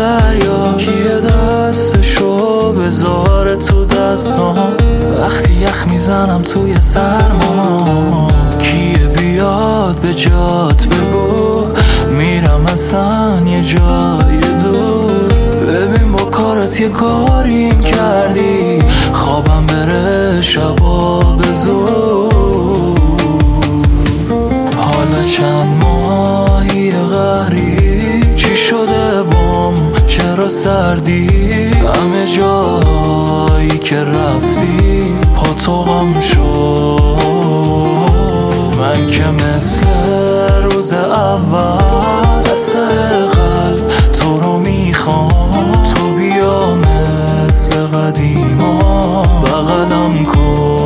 دریا، کیه دستشو بذاره تو دستام وقتی یخ میزنم توی سرما؟ کیه بیاد به جات بگو میرم اصلا یه جای دور؟ ببین با کارت یه کاری کردی خوابم بره شبا به زور. حالا چند ماهی قهری چی شده بام؟ چرا سردی؟ همه جایی که رفتی پا تو غم شد. من که مثل روز اول دسته قلب تو رو میخوام، تو بیا مثل قدیما بغلم کن.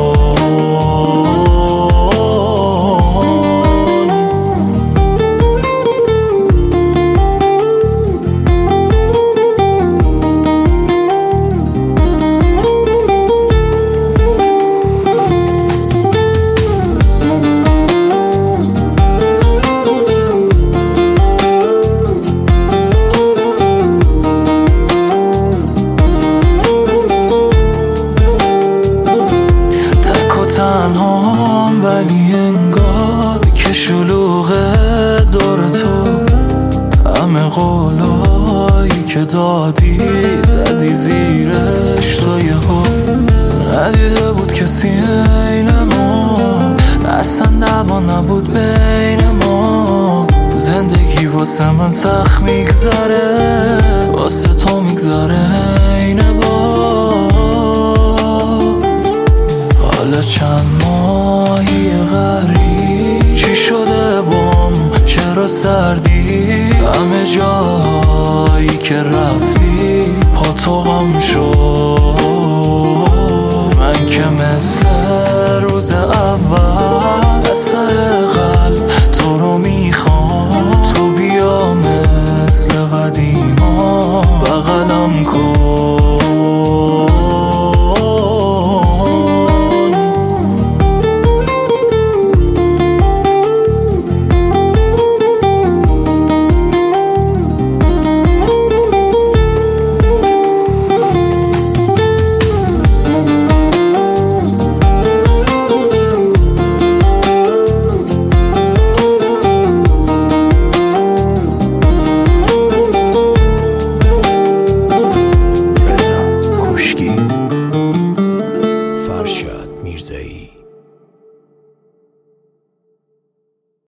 ولی انگار که شلوغه دور تو، همه قولایی که دادی زدی زیرش تو یهو. ندیده بود کسی عین ما، اصلا دعوا نبود بین ما. زندگی واسه من سخت میگذره، واسه تو میگذره عین با. حالا چند ماهی غری چی شده بام؟ چرا سردی؟ همه جایی که رفتی پا تو غم شد. من که مثل روز اول دسته